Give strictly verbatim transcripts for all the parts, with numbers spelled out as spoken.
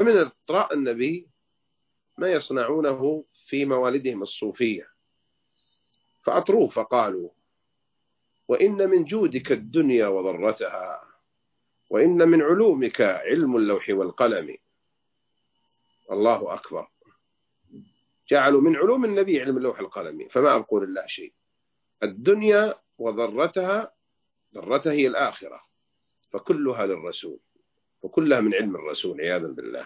فمن إطراء النبي ما يصنعونه في موالدهم الصوفية، فأطروه فقالوا: وإن من جودك الدنيا وضرتها، وإن من علومك علم اللوح والقلم. الله أكبر، جعلوا من علوم النبي علم اللوح والقلم، فما أقول الله شيء. الدنيا وضرتها، ضرتها هي الآخرة، فكلها للرسول، وكلها من علم الرسول عياذا بالله.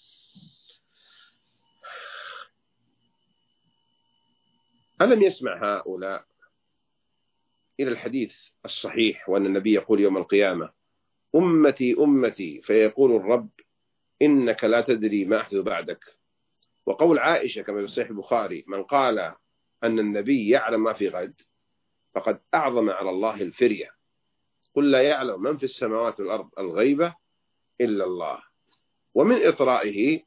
ألم يسمع هؤلاء إلى الحديث الصحيح وأن النبي يقول يوم القيامة: أمتي أمتي، فيقول الرب: إنك لا تدري ما أحدث بعدك. وقول عائشة كما في صحيح البخاري: من قال أن النبي يعلم ما في غد فقد أعظم على الله الفرية. قل لا يعلم من في السماوات والأرض الغيبة إلا الله. ومن إطرائه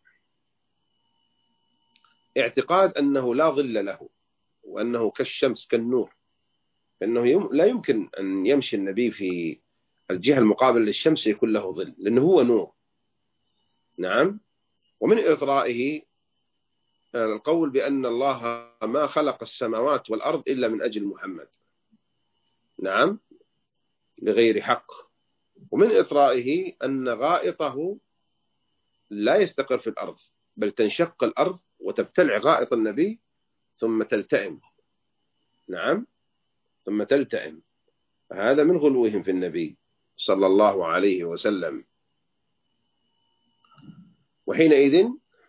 اعتقاد أنه لا ظل له، وأنه كالشمس كالنور، فإنه لا يمكن أن يمشي النبي في الجهة المقابلة للشمس يكون له ظل، لأنه هو نور. نعم. ومن إطرائه القول بأن الله ما خلق السماوات والأرض إلا من أجل محمد، نعم، لغير حق. ومن إطرائه أن غائطه لا يستقر في الأرض، بل تنشق الأرض وتبتلع غائط النبي ثم تلتئم، نعم، ثم تلتئم. هذا من غلوهم في النبي صلى الله عليه وسلم. وحينئذ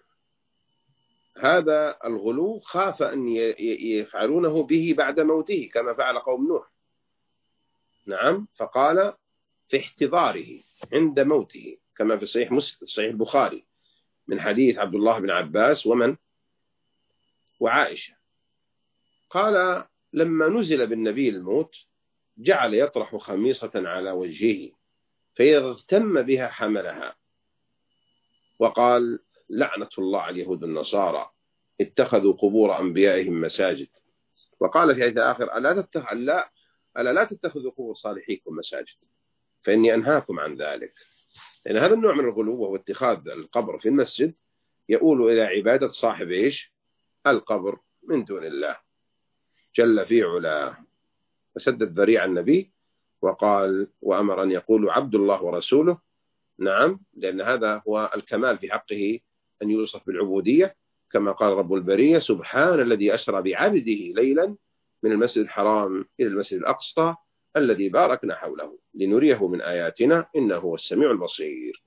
هذا الغلو خاف أن يفعلونه به بعد موته كما فعل قوم نوح، نعم، فقال في احتضاره عند موته كما في صحيح مسلم صحيح البخاري من حديث عبد الله بن عباس ومن وعائشة، قال: لما نزل بالنبي الموت جعل يطرح خميصة على وجهه، فإذا اغتم بها حملها، وقال: لعنة الله على اليهود النصارى اتخذوا قبور أنبيائهم مساجد. وقال في حديث آخر: ألا تتخذ ألا ألا لا تتخذوا قبور صالحيكم مساجد، فإني أنهاكم عن ذلك. لأن هذا النوع من الغلو وهو اتخاذ القبر في المسجد يؤول إلى عبادة صاحب إيش؟ القبر من دون الله جل في علاه. فسدد ذريع النبي وقال وأمر أن يقول عبد الله ورسوله، نعم، لأن هذا هو الكمال في حقه أن يوصف بالعبودية، كما قال رب البرية: سبحان الذي أسرى بعبده ليلا من المسجد الحرام إلى المسجد الأقصى الذي باركنا حوله لنريه من آياتنا إنه هو السميع البصير.